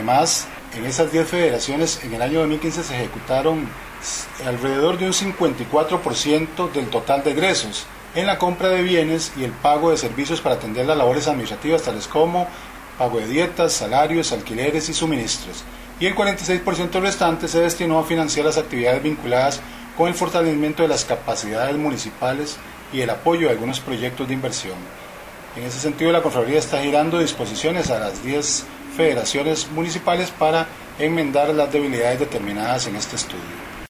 Además, en esas 10 federaciones, en el año 2015 se ejecutaron alrededor de un 54% del total de egresos en la compra de bienes y el pago de servicios para atender las labores administrativas tales como pago de dietas, salarios, alquileres y suministros. Y el 46% restante se destinó a financiar las actividades vinculadas con el fortalecimiento de las capacidades municipales y el apoyo a algunos proyectos de inversión. En ese sentido, la Contraloría está girando disposiciones a las 10 federaciones municipales para enmendar las debilidades determinadas en este estudio.